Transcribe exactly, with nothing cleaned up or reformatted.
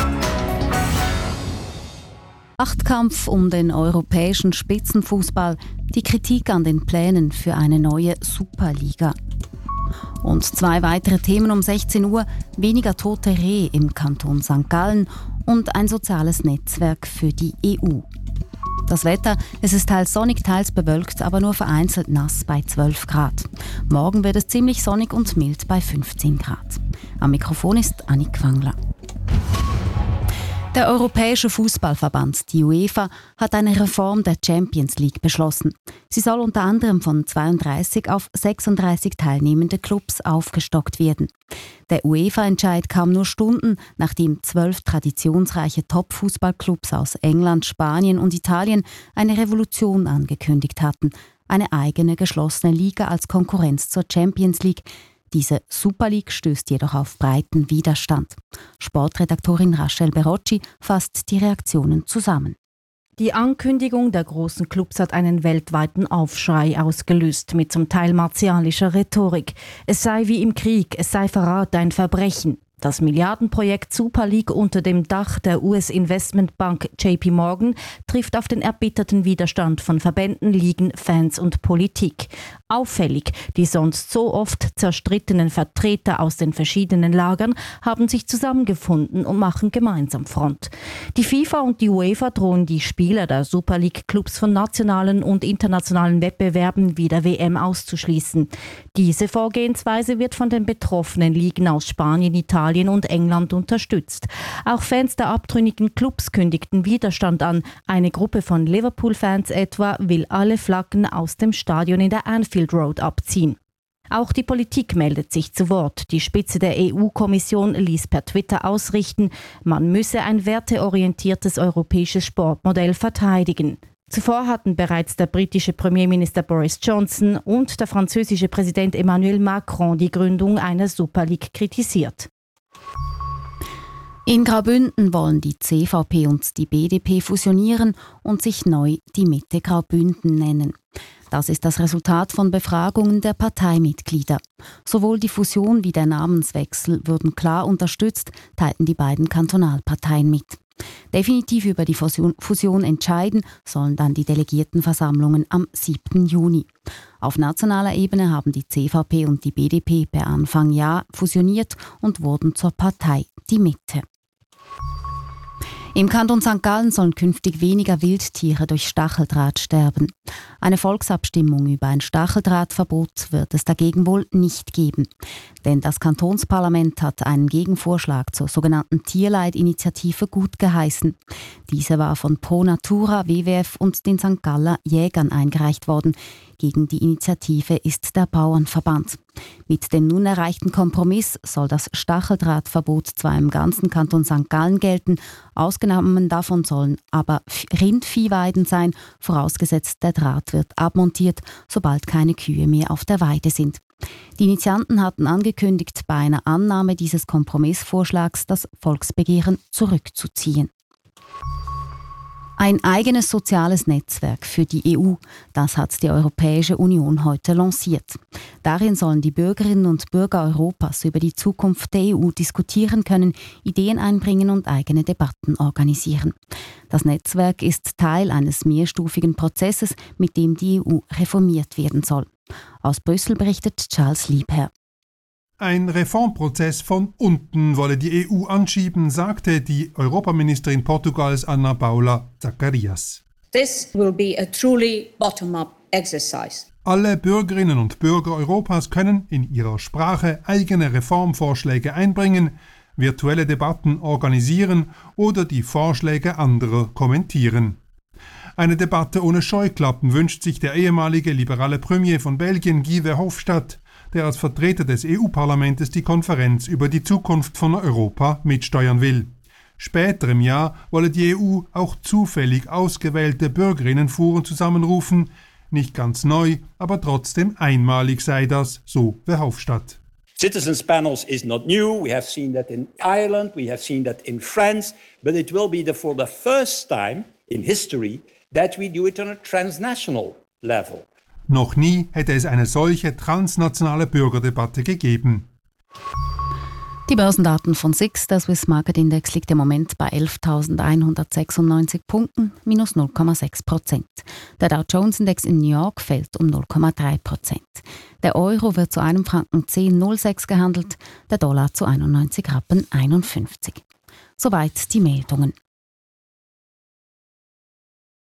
Machtkampf um den europäischen Spitzenfußball, die Kritik an den Plänen für eine neue Superliga. Und zwei weitere Themen um sechzehn Uhr, weniger tote Rehe im Kanton Sankt Gallen und ein soziales Netzwerk für die E U. Das Wetter, es ist teils sonnig, teils bewölkt, aber nur vereinzelt nass bei zwölf Grad. Morgen wird es ziemlich sonnig und mild bei fünfzehn Grad. Am Mikrofon ist Annik Wangler. Der Europäische Fußballverband, die UEFA, hat eine Reform der Champions League beschlossen. Sie soll unter anderem von zweiunddreißig auf sechsunddreißig teilnehmende Clubs aufgestockt werden. Der UEFA-Entscheid kam nur Stunden, nachdem zwölf traditionsreiche Top-Fußballclubs aus England, Spanien und Italien eine Revolution angekündigt hatten. Eine eigene geschlossene Liga als Konkurrenz zur Champions League. Diese Super League stößt jedoch auf breiten Widerstand. Sportredaktorin Rachel Berocci fasst die Reaktionen zusammen. Die Ankündigung der großen Clubs hat einen weltweiten Aufschrei ausgelöst, mit zum Teil martialischer Rhetorik. Es sei wie im Krieg, es sei Verrat, ein Verbrechen. Das Milliardenprojekt Super League unter dem Dach der U S-Investmentbank J P Morgan trifft auf den erbitterten Widerstand von Verbänden, Ligen, Fans und Politik. Auffällig, die sonst so oft zerstrittenen Vertreter aus den verschiedenen Lagern haben sich zusammengefunden und machen gemeinsam Front. Die FIFA und die UEFA drohen die Spieler der Super League-Clubs von nationalen und internationalen Wettbewerben wie der W M auszuschließen. Diese Vorgehensweise wird von den betroffenen Ligen aus Spanien, Italien und England unterstützt. Auch Fans der abtrünnigen Clubs kündigten Widerstand an. Eine Gruppe von Liverpool-Fans etwa will alle Flaggen aus dem Stadion in der Anfield Road abziehen. Auch die Politik meldet sich zu Wort. Die Spitze der E U-Kommission ließ per Twitter ausrichten, man müsse ein werteorientiertes europäisches Sportmodell verteidigen. Zuvor hatten bereits der britische Premierminister Boris Johnson und der französische Präsident Emmanuel Macron die Gründung einer Super League kritisiert. In Graubünden wollen die C V P und die B D P fusionieren und sich neu die Mitte Graubünden nennen. Das ist das Resultat von Befragungen der Parteimitglieder. Sowohl die Fusion wie der Namenswechsel wurden klar unterstützt, teilten die beiden Kantonalparteien mit. Definitiv über die Fusion, Fusion entscheiden sollen dann die Delegiertenversammlungen am siebten Juni. Auf nationaler Ebene haben die C V P und die B D P per Anfang Jahr fusioniert und wurden zur Partei Die Mitte. Im Kanton Sankt Gallen sollen künftig weniger Wildtiere durch Stacheldraht sterben. Eine Volksabstimmung über ein Stacheldrahtverbot wird es dagegen wohl nicht geben. Denn das Kantonsparlament hat einen Gegenvorschlag zur sogenannten Tierleidinitiative gutgeheißen. Diese war von Pro Natura, W W F und den Sankt Galler Jägern eingereicht worden. Gegen die Initiative ist der Bauernverband. Mit dem nun erreichten Kompromiss soll das Stacheldrahtverbot zwar im ganzen Kanton Sankt Gallen gelten, ausgenommen davon sollen aber Rindviehweiden sein, vorausgesetzt der Draht wird abmontiert, sobald keine Kühe mehr auf der Weide sind. Die Initianten hatten angekündigt, bei einer Annahme dieses Kompromissvorschlags das Volksbegehren zurückzuziehen. Ein eigenes soziales Netzwerk für die E U, das hat die Europäische Union heute lanciert. Darin sollen die Bürgerinnen und Bürger Europas über die Zukunft der E U diskutieren können, Ideen einbringen und eigene Debatten organisieren. Das Netzwerk ist Teil eines mehrstufigen Prozesses, mit dem die E U reformiert werden soll. Aus Brüssel berichtet Charles Liebherr. Ein Reformprozess von unten wolle die E U anschieben, sagte die Europaministerin Portugals Ana Paula Zacarias. This will be a truly bottom-up exercise. Alle Bürgerinnen und Bürger Europas können in ihrer Sprache eigene Reformvorschläge einbringen, virtuelle Debatten organisieren oder die Vorschläge anderer kommentieren. Eine Debatte ohne Scheuklappen wünscht sich der ehemalige liberale Premier von Belgien Guy Verhofstadt, der als Vertreter des E U-Parlaments die Konferenz über die Zukunft von Europa mitsteuern will. Später im Jahr wolle die E U auch zufällig ausgewählte Bürgerinnenforen zusammenrufen. Nicht ganz neu, aber trotzdem einmalig sei das, so Verhofstadt. Citizens panels is not new. We have seen that in Ireland, we have seen that in France, but it will be the, for the first time in history that we do it on a transnational level. Noch nie hätte es eine solche transnationale Bürgerdebatte gegeben. Die Börsendaten von S I X, der Swiss Market Index, liegt im Moment bei elftausendeinhundertsechsundneunzig Punkten, minus null Komma sechs Prozent. Der Dow Jones Index in New York fällt um null Komma drei Prozent. Der Euro wird zu einem Franken zehn Komma null sechs gehandelt, der Dollar zu einundneunzig Rappen einundfünfzig. Soweit die Meldungen.